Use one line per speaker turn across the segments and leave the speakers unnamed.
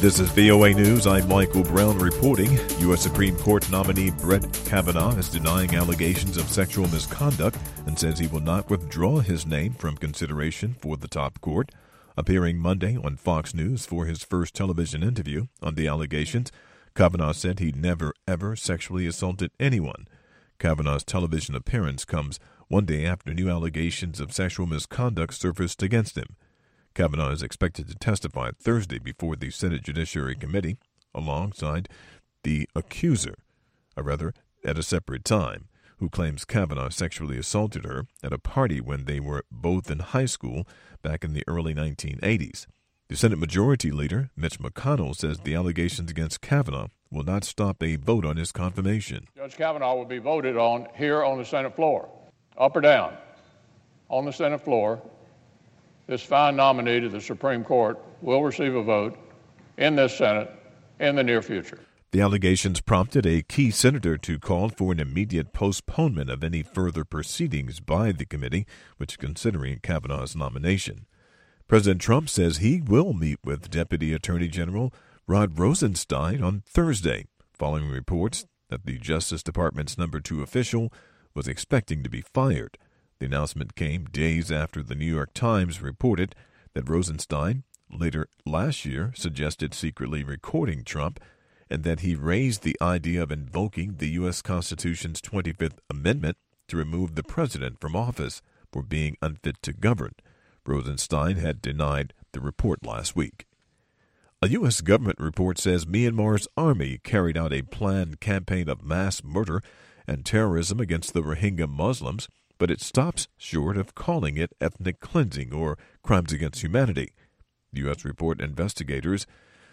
This is VOA News. I'm Michael Brown reporting. U.S. Supreme Court nominee Brett Kavanaugh is denying allegations of sexual misconduct and says he will not withdraw his name from consideration for the top court. Appearing Monday on Fox News for his first television interview on the allegations, Kavanaugh said he never, ever sexually assaulted anyone. Kavanaugh's television appearance comes one day after new allegations of sexual misconduct surfaced against him. Kavanaugh is expected to testify Thursday before the Senate Judiciary Committee, alongside the accuser, at a separate time, who claims Kavanaugh sexually assaulted her at a party when they were both in high school back in the early 1980s. The Senate Majority Leader, Mitch McConnell, says the allegations against Kavanaugh will not stop a vote on his confirmation.
Judge Kavanaugh will be voted on here on the Senate floor, up or down. On the Senate floor, this fine nominee to the Supreme Court will receive a vote in this Senate in the near future.
The allegations prompted a key senator to call for an immediate postponement of any further proceedings by the committee, which is considering Kavanaugh's nomination. President Trump says he will meet with Deputy Attorney General Rod Rosenstein on Thursday, following reports that the Justice Department's number 2 official was expecting to be fired. The announcement came days after the New York Times reported that Rosenstein, later last year, suggested secretly recording Trump and that he raised the idea of invoking the U.S. Constitution's 25th Amendment to remove the president from office for being unfit to govern. Rosenstein had denied the report last week. A U.S. government report says Myanmar's army carried out a planned campaign of mass murder and terrorism against the Rohingya Muslims, but it stops short of calling it ethnic cleansing or crimes against humanity. The U.S. report investigators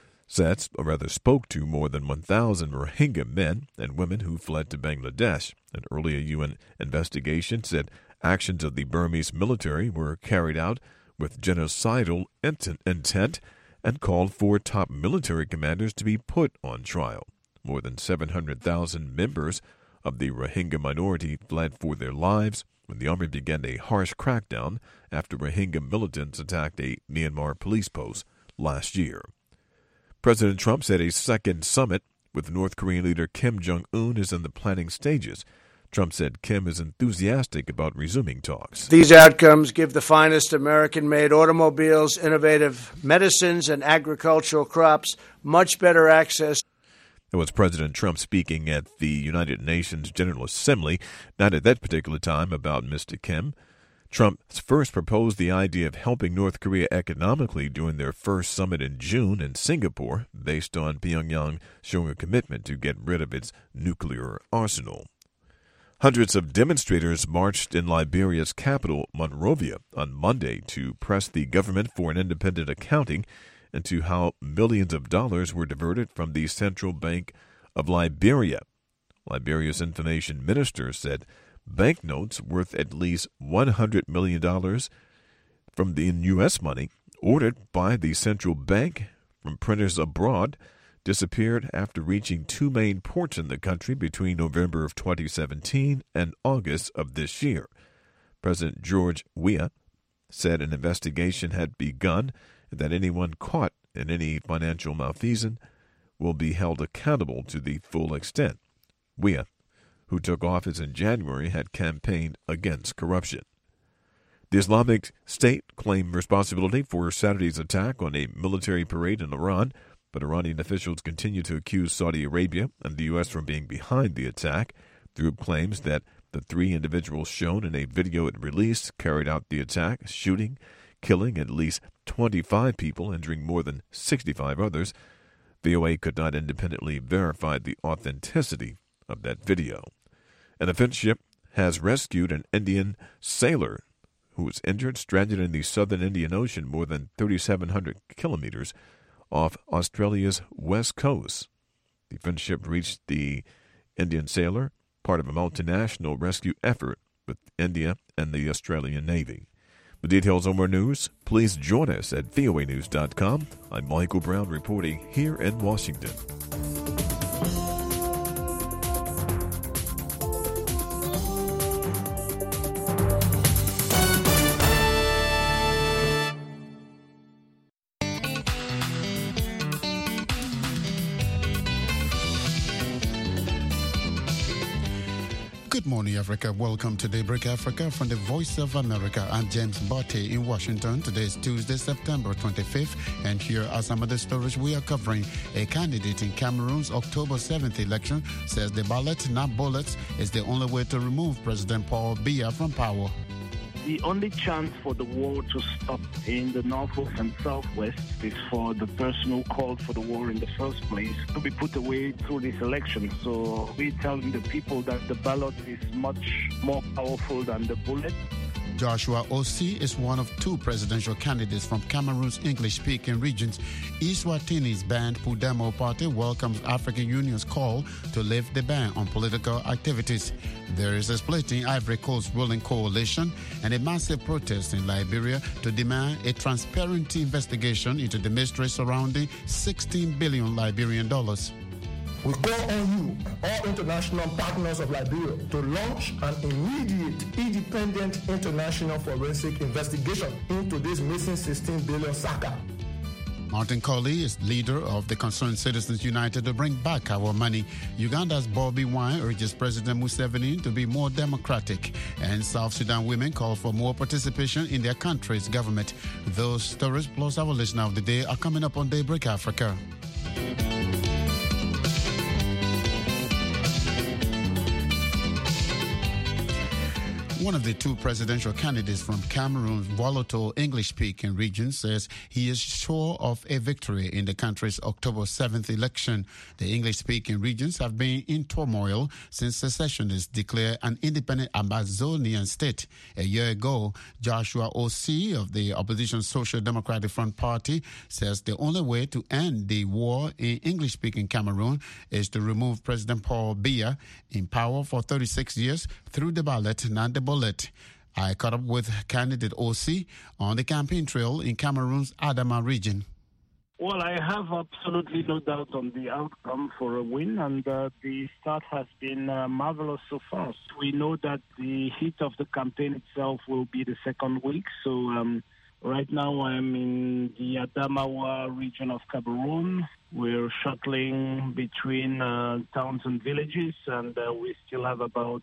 spoke to more than 1,000 Rohingya men and women who fled to Bangladesh. An earlier UN investigation said actions of the Burmese military were carried out with genocidal intent and called for top military commanders to be put on trial. More than 700,000 members of the Rohingya minority fled for their lives when the army began a harsh crackdown after Rohingya militants attacked a Myanmar police post last year. President Trump said a second summit with North Korean leader Kim Jong-un is in the planning stages. Trump said Kim is enthusiastic about resuming talks.
These outcomes give the finest American-made automobiles, innovative medicines, and agricultural crops much better access.
It was President Trump speaking at the United Nations General Assembly, not at that particular time, about Mr. Kim. Trump first proposed the idea of helping North Korea economically during their first summit in June in Singapore, based on Pyongyang showing a commitment to get rid of its nuclear arsenal. Hundreds of demonstrators marched in Liberia's capital, Monrovia, on Monday to press the government for an independent accounting into how millions of dollars were diverted from the Central Bank of Liberia. Liberia's information minister said banknotes worth at least $100 million from the U.S. money ordered by the central bank from printers abroad disappeared after reaching 2 main ports in the country between November of 2017 and August of this year. President George Weah said an investigation had begun and that anyone caught in any financial malfeasance will be held accountable to the full extent. Weah, who took office in January, had campaigned against corruption. The Islamic State claimed responsibility for Saturday's attack on a military parade in Iran, but Iranian officials continue to accuse Saudi Arabia and the U.S. from being behind the attack. The group claims that the 3 individuals shown in a video it released carried out the attack, shooting, killing at least 25 people, injuring more than 65 others. VOA could not independently verify the authenticity of that video. An defense ship has rescued an Indian sailor who was injured, stranded in the southern Indian Ocean more than 3,700 kilometers off Australia's west coast. The defense ship reached the Indian sailor, part of a multinational rescue effort with India and the Australian Navy. For details on more news, please join us at voanews.com. I'm Michael Brown reporting here in Washington.
Good morning, Africa. Welcome to Daybreak Africa from the Voice of America. I'm James Botte in Washington. Today is Tuesday, September 25th, and here are some of the stories we are covering. A candidate in Cameroon's October 7th election says the ballot, not bullets, is the only way to remove President Paul Biya from power.
The only chance for the war to stop in the northwest and southwest is for the person who called for the war in the first place to be put away through this election. So we're telling the people that the ballot is much more powerful than the bullet.
Joshua Osei is one of two presidential candidates from Cameroon's English-speaking regions. Eswatini's banned Podemos party welcomes African Union's call to lift the ban on political activities. There is a split in Ivory Coast's ruling coalition and a massive protest in Liberia to demand a transparent investigation into the mystery surrounding $16 billion Liberian dollars.
We call on you, all international partners of Liberia, to launch an immediate, independent international forensic investigation into this missing 16 billion saka.
Martin Colley is leader of the Concerned Citizens United to bring back our money. Uganda's Bobby Wine urges President Museveni to be more democratic. And South Sudan women call for more participation in their country's government. Those stories plus our listener of the day are coming up on Daybreak Africa. One of the two presidential candidates from Cameroon's volatile English-speaking region says he is sure of a victory in the country's October 7th election. The English-speaking regions have been in turmoil since secessionists declared an independent Amazonian state. A year ago, Joshua Osei of the opposition Social Democratic Front Party says the only way to end the war in English-speaking Cameroon is to remove President Paul Biya in power for 36 years through the ballot, not the bullet. I caught up with candidate Osei on the campaign trail in Cameroon's Adama region.
Well, I have absolutely no doubt on the outcome for a win, and the start has been marvelous so far. We know that the heat of the campaign itself will be the second week, so right now I'm in the Adamawa region of Cameroon. We're shuttling between towns and villages, and we still have about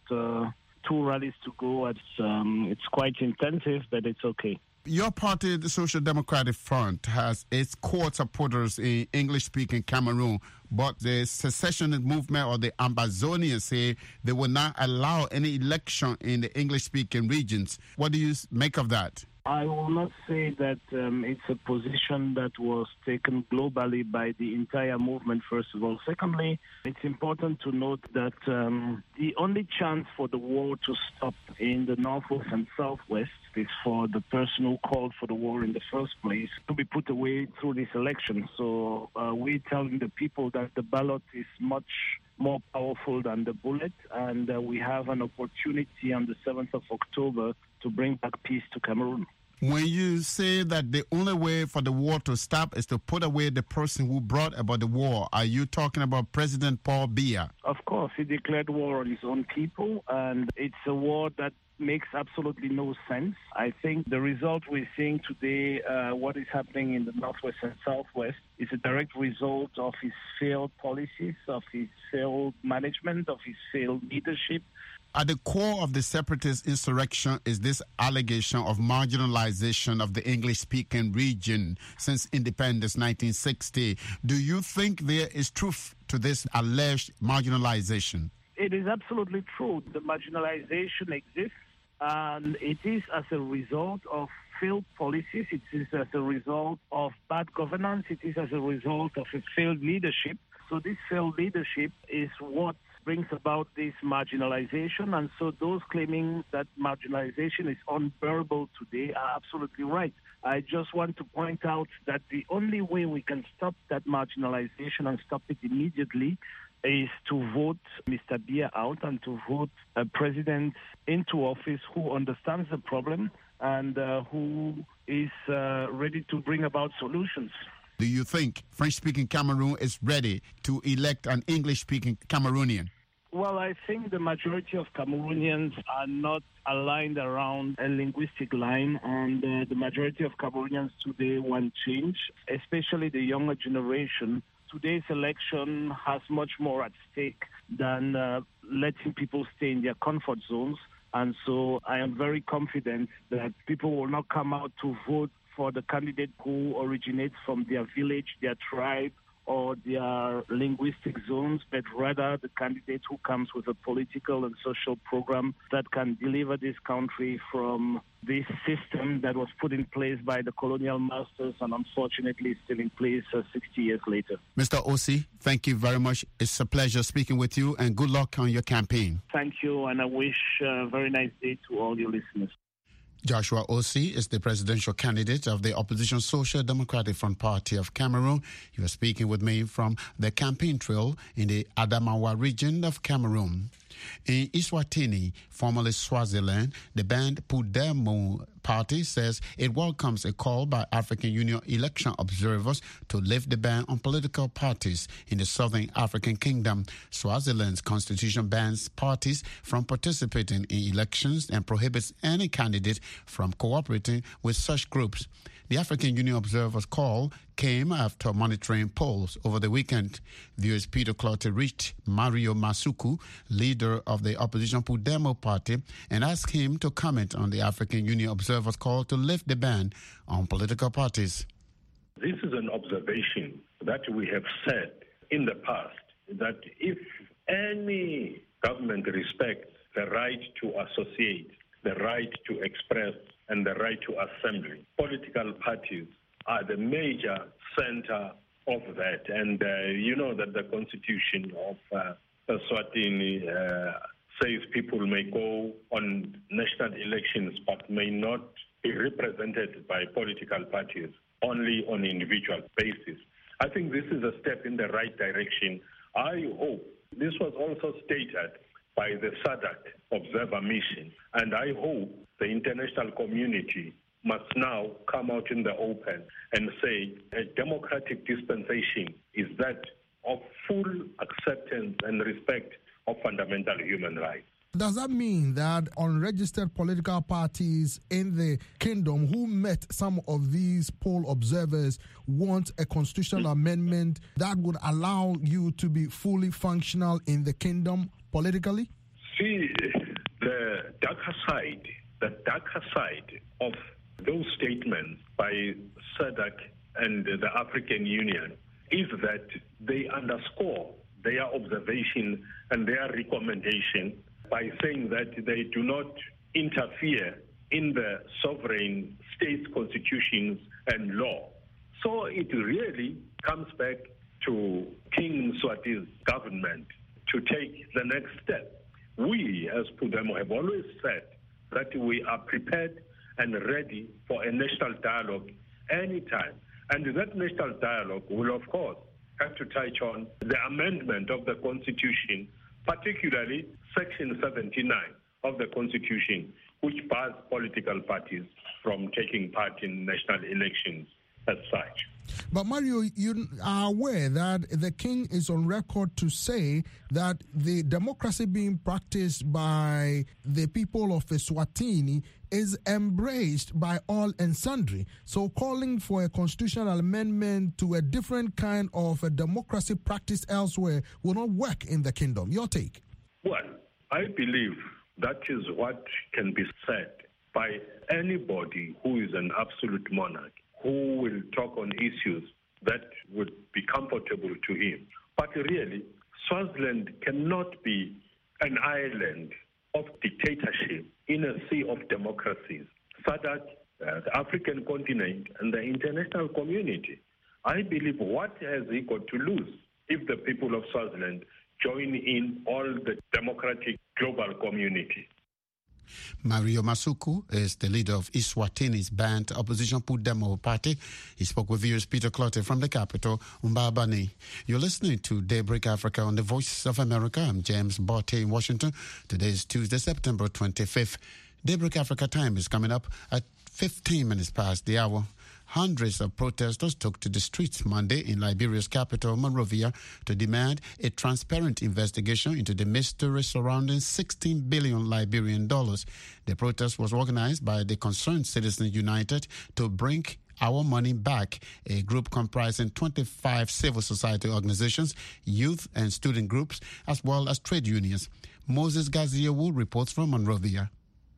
2 rallies to go. It's quite intensive, but it's okay.
Your party, the Social Democratic Front, has its core supporters in English-speaking Cameroon, but the secessionist movement or the Ambazonians say they will not allow any election in the English-speaking regions. What do you make of that?
I will not say that it's a position that was taken globally by the entire movement, first of all. Secondly, it's important to note that the only chance for the war to stop in the northwest and southwest is for the person who called for the war in the first place to be put away through this election. So we're telling the people that the ballot is much more powerful than the bullet, and we have an opportunity on the 7th of October to bring back peace to Cameroon.
When you say that the only way for the war to stop is to put away the person who brought about the war, are you talking about President Paul Biya?
Of course, he declared war on his own people, and it's a war that makes absolutely no sense. I think the result we're seeing today, what is happening in the northwest and southwest, is a direct result of his failed policies, of his failed management, of his failed leadership.
At the core of the separatist insurrection is this allegation of marginalization of the English-speaking region since independence 1960. Do you think there is truth to this alleged marginalization?
It is absolutely true. The marginalization exists, and it is as a result of failed policies. It is as a result of bad governance. It is as a result of a failed leadership. So this failed leadership is what brings about this marginalization, and so those claiming that marginalization is unbearable today are absolutely right. I just want to point out that the only way we can stop that marginalization and stop it immediately is to vote Mr. Biya out and to vote a president into office who understands the problem and who is ready to bring about solutions.
Do you think French-speaking Cameroon is ready to elect an English-speaking Cameroonian?
Well, I think the majority of Cameroonians are not aligned around a linguistic line, and the majority of Cameroonians today want change, especially the younger generation. Today's election has much more at stake than letting people stay in their comfort zones. And so I am very confident that people will not come out to vote for the candidate who originates from their village, their tribe, or their linguistic zones, but rather the candidate who comes with a political and social program that can deliver this country from this system that was put in place by the colonial masters and unfortunately is still in place 60 years later.
Mr. Osei, thank you very much. It's a pleasure speaking with you, and good luck on your campaign.
Thank you, and I wish a very nice day to all your listeners.
Joshua Osei is the presidential candidate of the opposition Social Democratic Front Party of Cameroon. He was speaking with me from the campaign trail in the Adamawa region of Cameroon. In Eswatini, formerly Swaziland, the band Pudemo Party says it welcomes a call by African Union election observers to lift the ban on political parties in the Southern African Kingdom. Swaziland's constitution bans parties from participating in elections and prohibits any candidate from cooperating with such groups. The African Union observers' call came after monitoring polls over the weekend. Viewers Peter Clottey reached Mario Masuku, leader of the opposition Pudemo Party, and asked him to comment on the African Union observers' call to lift the ban on political parties.
This is an observation that we have said in the past, that if any government respects the right to associate, the right to express, and the right to assembly, political parties are the major center of that. And you know that the constitution of Eswatini says people may go on national elections but may not be represented by political parties, only on individual basis. I think this is a step in the right direction. I hope this was also stated by the SADC observer mission, and I hope the international community must now come out in the open and say a democratic dispensation is that of full acceptance and respect of fundamental human rights.
Does that mean that unregistered political parties in the kingdom who met some of these poll observers want a constitutional amendment that would allow you to be fully functional in the kingdom politically?
See, the darker side of those statements by SADC and the African Union is that they underscore their observation and their recommendation by saying that they do not interfere in the sovereign states' constitutions and law. So it really comes back to King Mswati's government to take the next step. We, as Pudemo, have always said that we are prepared and ready for a national dialogue anytime. And that national dialogue will, of course, have to touch on the amendment of the Constitution, particularly Section 79 of the Constitution, which bars political parties from taking part in national elections as such.
But Mario, you are aware that the king is on record to say that the democracy being practiced by the people of Eswatini is embraced by all and sundry. So calling for a constitutional amendment to a different kind of a democracy practiced elsewhere will not work in the kingdom. Your take?
Well, I believe that is what can be said by anybody who is an absolute monarch, who will talk on issues that would be comfortable to him. But really, Swaziland cannot be an island of dictatorship in a sea of democracies. SADC, the African continent, and the international community. I believe what has he got to lose if the people of Swaziland join in all the democratic global community?
Mario Masuku is the leader of Eswatini's banned opposition Pudemo Party. He spoke with viewers Peter Clottey from the capital, Mbabane. You're listening to Daybreak Africa on the Voice of America. I'm James Botte in Washington. Today is Tuesday, September 25th. Daybreak Africa time is coming up at 15 minutes past the hour. Hundreds of protesters took to the streets Monday in Liberia's capital, Monrovia, to demand a transparent investigation into the mystery surrounding $16 billion Liberian dollars. The protest was organized by the Concerned Citizens United to bring Our Money Back, a group comprising 25 civil society organizations, youth and student groups, as well as trade unions. Moses Gaziawu reports from Monrovia.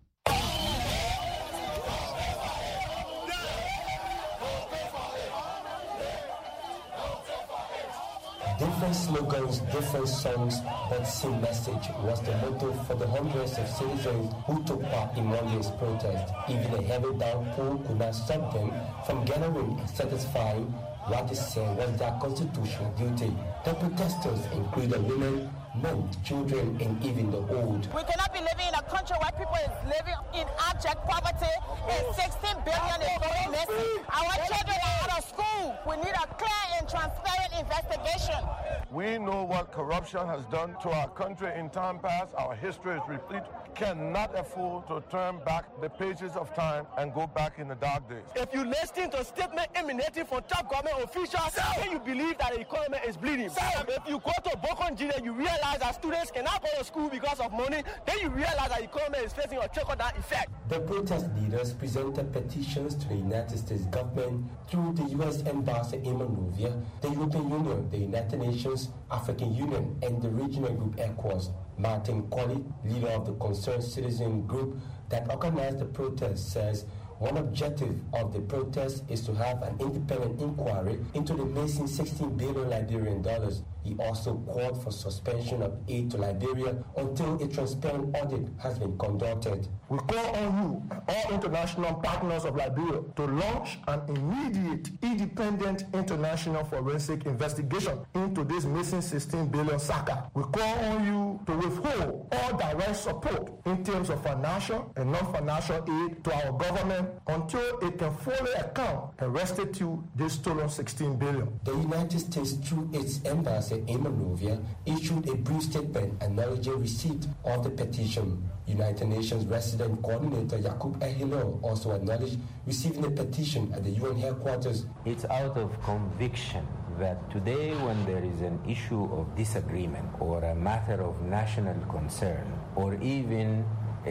Different slogans, different songs, but same message was the motto for the hundreds of citizens who took part in Monday's protest. Even a heavy downpour could not stop them from gathering and satisfying what they said was their constitutional duty. The protesters included women, men, children, and even the old.
We cannot be living in a country where people is living in abject poverty and 16 billion is going missing. Our children are out of school. We need a clear and transparent investigation.
We know what corruption has done to our country in time past. Our history is replete. Cannot afford to turn back the pages of time and go back in the dark days.
If you listen to statement emanating from top government officials, then you believe that the economy is bleeding. If you go to Bokon and you realize that students cannot go to school because of money, then you realize that the economy is facing a trickle-down effect.
The protest leaders presented petitions to the United States government through the U.S. Embassy in Monrovia, the European Union, the United Nations, African Union, and the regional group ECOWAS. Martin Colley, leader of the Concerned Citizen Group that organized the protest, says one objective of the protest is to have an independent inquiry into the missing 16 billion Liberian dollars. He also called for suspension of aid to Liberia until a transparent audit has been conducted.
We call on you, all international partners of Liberia, to launch an immediate, independent international forensic investigation into this missing 16 billion SACA. We call on you to withhold all direct support in terms of financial and non-financial aid to our government until it can fully account and restitute this stolen 16 billion.
The United States, through its embassy in Monrovia, issued a brief statement acknowledging receipt of the petition. United Nations Resident Coordinator Yakub Ehilo also acknowledged receiving the petition at the UN headquarters.
It's out of conviction that today, when there is an issue of disagreement or a matter of national concern or even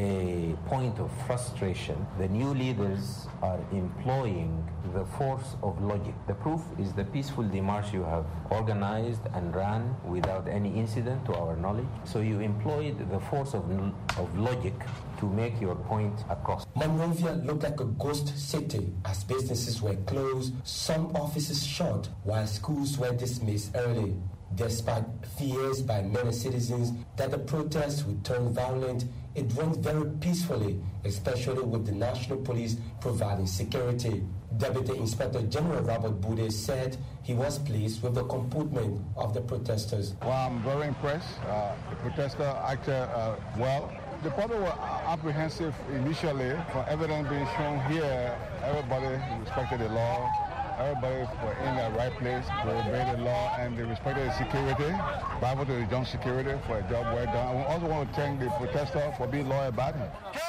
a point of frustration, the new leaders are employing the force of logic. The proof is the peaceful demarche you have organized and ran without any incident to our knowledge. So you employed the force of logic to make your point across.
Monrovia looked like a ghost city as businesses were closed, some offices shut, while schools were dismissed early. Despite fears by many citizens that the protests would turn violent, it went very peacefully, especially with the National Police providing security. Deputy Inspector General Robert Bude said he was pleased with the comportment of the protesters.
Well, I'm very impressed. The protesters acted well. The public were apprehensive initially for evidence being shown here. Everybody respected the law. Everybody were in the right place, they obeyed the law, and they respected the security. Bible to the John security for a job well done. I also want to thank the protester for being law-abiding.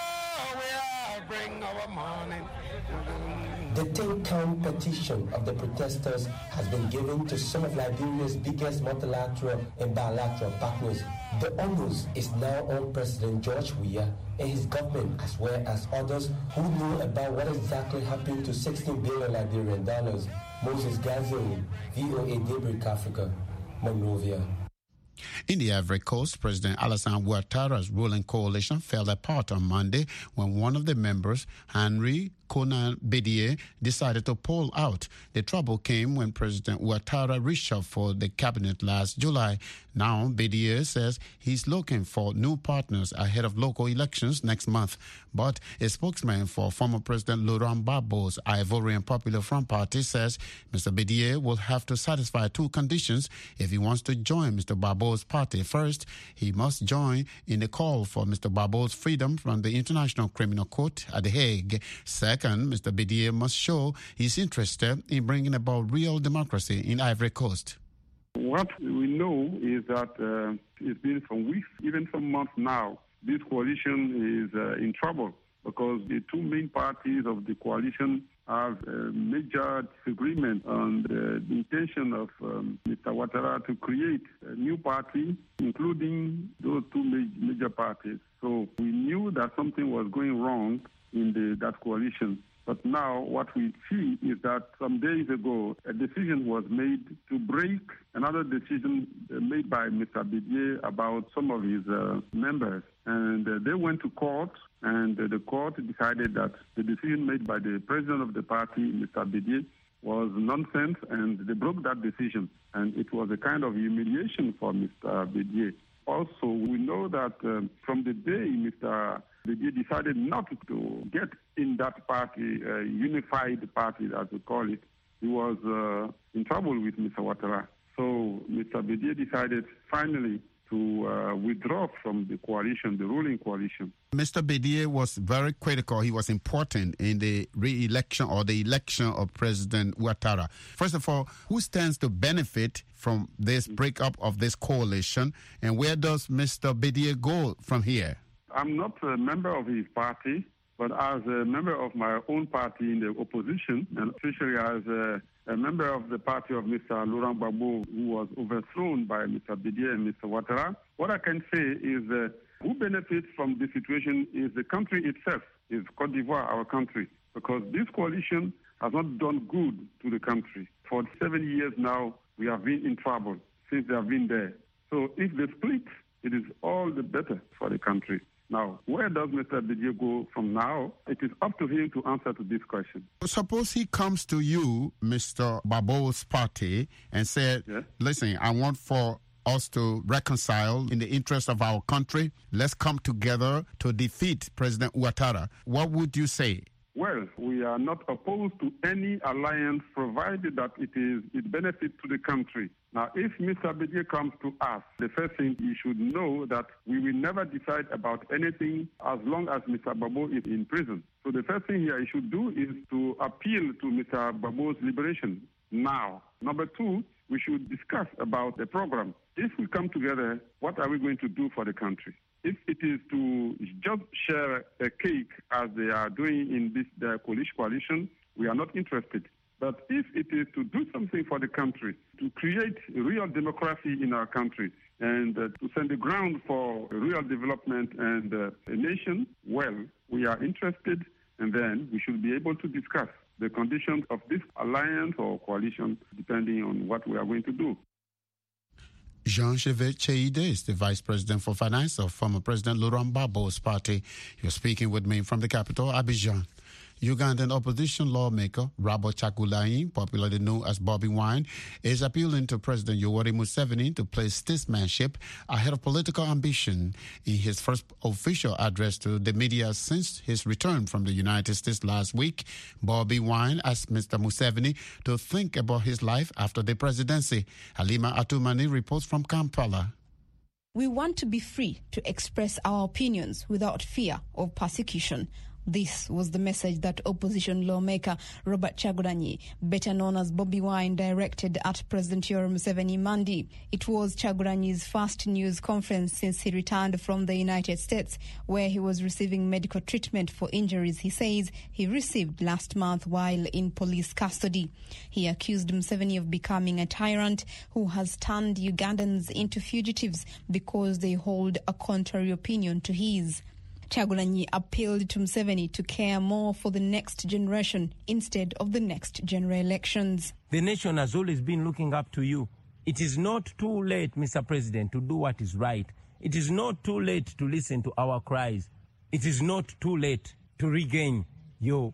The 10-count petition of the protesters has been given to some of Liberia's biggest multilateral and bilateral partners. The onus is now on President George Weah and his government, as well as others who know about what exactly happened to 16 billion Liberian dollars. Moses Gaziawu, VOA Daybreak Africa, Monrovia.
In the Ivory Coast, President Alassane Ouattara's ruling coalition fell apart on Monday when one of the members, Henri Konan Bédié, decided to pull out. The trouble came when President Ouattara reshuffled the cabinet last July. Now, Bédié says he's looking for new partners ahead of local elections next month. But a spokesman for former President Laurent Gbagbo's Ivorian Popular Front Party says Mr. Bédié will have to satisfy two conditions if he wants to join Mr. Gbagbo's party. First, he must join in the call for Mr. Gbagbo's freedom from the International Criminal Court at The Hague. Second, Mr. Bédié must show he's interested in bringing about real democracy in Ivory Coast.
What we know is that it's been some weeks, even some months now, this coalition is in trouble because the two main parties of the coalition have a major disagreement on the intention of Mr. Ouattara to create a new party, including those two major parties. So we knew that something was going wrong in that coalition. But now what we see is that some days ago, a decision was made to break another decision made by Mr. Bédié about some of his members. And they went to court, and the court decided that the decision made by the president of the party, Mr. Bédié, was nonsense, and they broke that decision. And it was a kind of humiliation for Mr. Bédié. Also, we know that from the day Mr. Bédié decided not to get in that party, unified party, as we call it, he was in trouble with Mr. Ouattara. So Mr. Bédié decided finally to withdraw from the coalition, the ruling coalition.
Mr. Bédié was very critical. He was important in the re-election or the election of President Ouattara. First of all, who stands to benefit from this breakup of this coalition, and where does Mr. Bédié go from here?
I'm not a member of his party, but as a member of my own party in the opposition, and especially as a member of the party of Mr. Laurent Gbagbo, who was overthrown by Mr. Bédié and Mr. Ouattara, what I can say is who benefits from this situation is the country itself, is Côte d'Ivoire, our country, because this coalition has not done good to the country. For 7 years now, we have been in trouble since they have been there. So if they split, it is all the better for the country. Now, where does Mr. Bédié go from now? It is up to him to answer to this question.
Suppose he comes to you, Mr. Gbagbo's party, and said, yes, listen, I want for us to reconcile in the interest of our country. Let's come together to defeat President Ouattara. What would you say?
Well, we are not opposed to any alliance provided that it benefits to the country. Now, if Mr. Bédié comes to us, the first thing he should know that we will never decide about anything as long as Mr. Gbagbo is in prison. So the first thing he should do is to appeal to Mr. Gbagbo's liberation now. Number two, we should discuss about the program. If we come together, what are we going to do for the country? If it is to just share a cake as they are doing in this coalition, we are not interested. But if it is to do something for the country, to create real democracy in our country, and to send the ground for real development and a nation, well, we are interested, and then we should be able to discuss the conditions of this alliance or coalition, depending on what we are going to do.
Jean-Chevette Cheide is the Vice President for Finance of former President Laurent Gbagbo's party. You're speaking with me from the capital, Abidjan. Ugandan opposition lawmaker Robert Chagulanyi, popularly known as Bobby Wine, is appealing to President Yoweri Museveni to place statesmanship ahead of political ambition. In his first official address to the media since his return from the United States last week, Bobby Wine asked Mr. Museveni to think about his life after the presidency. Halima Atumani reports from Kampala.
We want to be free to express our opinions without fear of persecution. This was the message that opposition lawmaker Robert Chagulanyi, better known as Bobby Wine, directed at President Yoweri Museveni Monday. It was Chagulanyi's first news conference since he returned from the United States, where he was receiving medical treatment for injuries he says he received last month while in police custody. He accused Museveni of becoming a tyrant who has turned Ugandans into fugitives because they hold a contrary opinion to his. Chagulanyi appealed to Museveni to care more for the next generation instead of the next general elections.
The nation has always been looking up to you. It is not too late, Mr. President, to do what is right. It is not too late to listen to our cries. It is not too late to regain to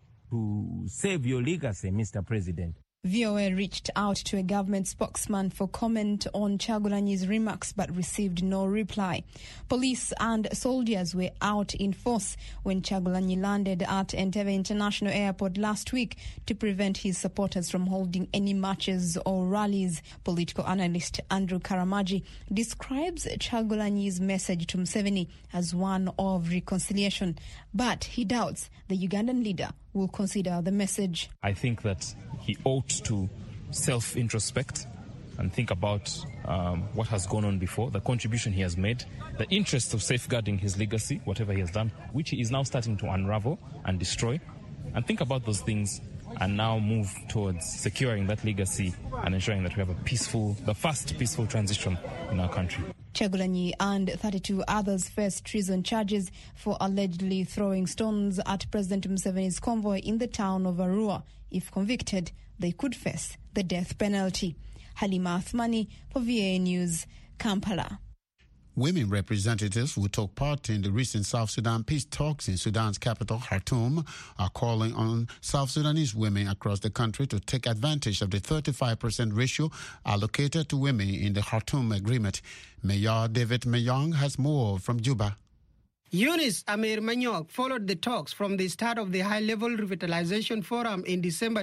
save your legacy, Mr. President.
VOA reached out to a government spokesman for comment on Chagulanyi's remarks but received no reply. Police and soldiers were out in force when Chagulanyi landed at Entebbe International Airport last week to prevent his supporters from holding any marches or rallies. Political analyst Andrew Karamaji describes Chagulanyi's message to Museveni as one of reconciliation, but he doubts the Ugandan leader will consider the message.
I think that he ought to self-introspect and think about what has gone on before, the contribution he has made, the interest of safeguarding his legacy, whatever he has done, which he is now starting to unravel and destroy, and think about those things and now move towards securing that legacy and ensuring that we have the first peaceful transition in our country.
Kyagulanyi and 32 others face treason charges for allegedly throwing stones at President Museveni's convoy in the town of Arua. If convicted, they could face the death penalty. Halima Athmani for VOA News, Kampala.
Women representatives who took part in the recent South Sudan peace talks in Sudan's capital, Khartoum, are calling on South Sudanese women across the country to take advantage of the 35% ratio allocated to women in the Khartoum agreement. Mayor David Mayong has more from Juba.
Eunice Amir Manyok followed the talks from the start of the High-Level Revitalization Forum in December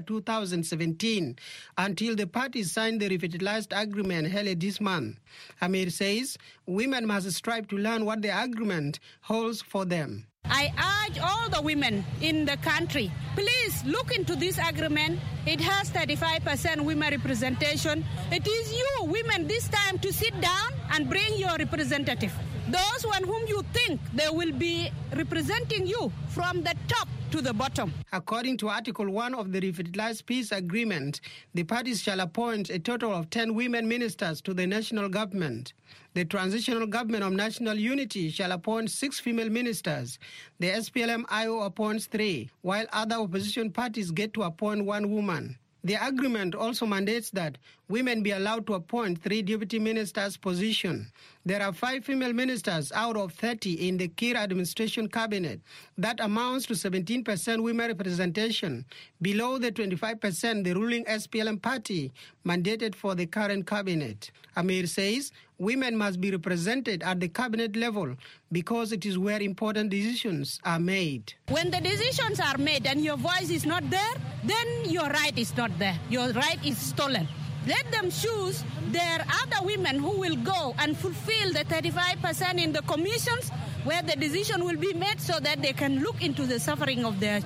2017 until the parties signed the revitalized agreement held this month. Amir says women must strive to learn what the agreement holds for them.
I urge all the women in the country, please look into this agreement. It has 35% women representation. It is you, women, this time to sit down and bring your representative. Those on whom you think they will be representing you from the top to the bottom.
According to Article 1 of the Revitalized Peace Agreement, the parties shall appoint a total of 10 women ministers to the national government. The Transitional Government of National Unity shall appoint 6 female ministers. The SPLM-IO appoints 3, while other opposition parties get to appoint 1 woman. The agreement also mandates that women be allowed to appoint 3 deputy ministers' position. There are 5 female ministers out of 30 in the Kiir administration cabinet. That amounts to 17% women representation, below the 25% the ruling SPLM party mandated for the current cabinet. Amir says women must be represented at the cabinet level because it is where important decisions are made.
When the decisions are made and your voice is not there, then your right is not there. Your right is stolen. Let them choose their other women who will go and fulfill the 35% in the commissions where the decision will be made so that they can look into the suffering of their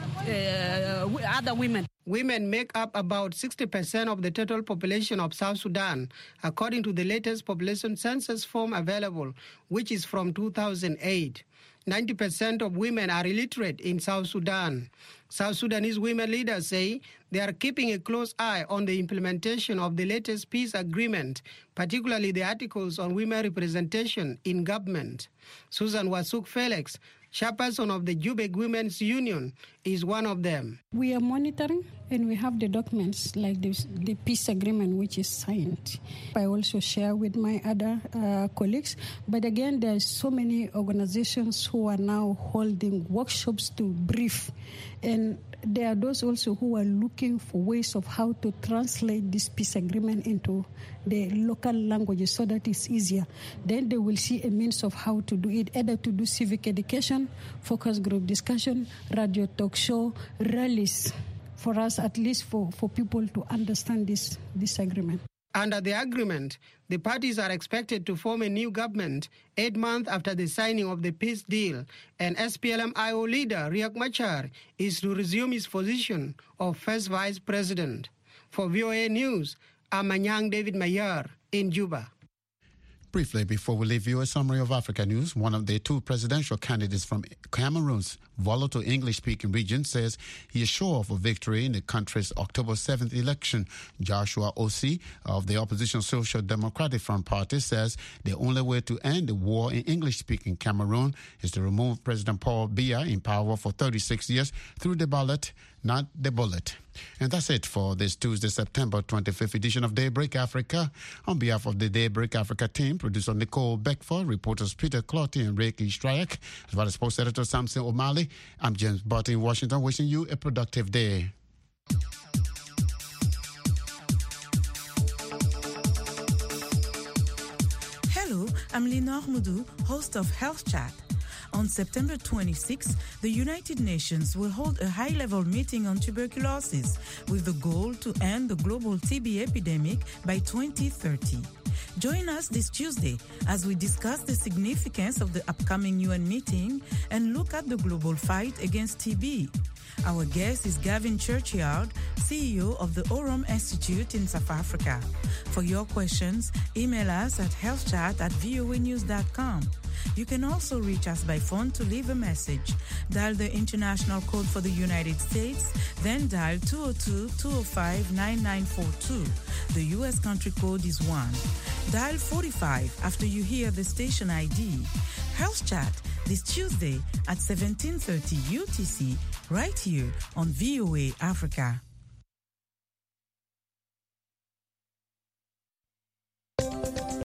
other women.
Women make up about 60% of the total population of South Sudan, according to the latest population census form available, which is from 2008. 90% of women are illiterate in South Sudan. South Sudanese women leaders say they are keeping a close eye on the implementation of the latest peace agreement, particularly the articles on women representation in government. Susan Wasuk Felix, chairperson of the Jubek Women's Union, is one of them.
We are monitoring and we have the documents like the peace agreement which is signed. I also share with my other colleagues. But again, there's so many organizations who are now holding workshops to brief. And there are those also who are looking for ways of how to translate this peace agreement into the local languages so that it's easier. Then they will see a means of how to do it, either to do civic education, focus group discussion, radio talk show, rallies, for us at least for people to understand this agreement.
Under the agreement, the parties are expected to form a new government 8 months after the signing of the peace deal, and SPLM-IO leader Riek Machar is to resume his position of first vice president. For VOA News, I'm Manyang David Mayer in Juba.
Briefly, before we leave you, a summary of Africa news. One of the 2 presidential candidates from Cameroon's volatile English-speaking region says he is sure of a victory in the country's October 7th election. Joshua Osei of the opposition Social Democratic Front Party says the only way to end the war in English-speaking Cameroon is to remove President Paul Biya in power for 36 years through the ballot, not the bullet. And that's it for this Tuesday, September 25th edition of Daybreak Africa. On behalf of the Daybreak Africa team, producer Nicole Beckford, reporters Peter Clotty and Reiki Stryak, as well as sports editor Samson O'Malley, I'm James Butt in Washington, wishing you a productive day.
Hello, I'm Lenore Moudou, host of Health Chat. On September 26, the United Nations will hold a high-level meeting on tuberculosis with the goal to end the global TB epidemic by 2030. Join us this Tuesday as we discuss the significance of the upcoming UN meeting and look at the global fight against TB. Our guest is Gavin Churchyard, CEO of the Oram Institute in South Africa. For your questions, email us at healthchat@voanews.com. You can also reach us by phone to leave a message. Dial the international code for the United States, then dial 202-205-9942. The U.S. country code is 1. Dial 45 after you hear the station ID. Health Chat this Tuesday at 17:30 UTC right here on VOA Africa.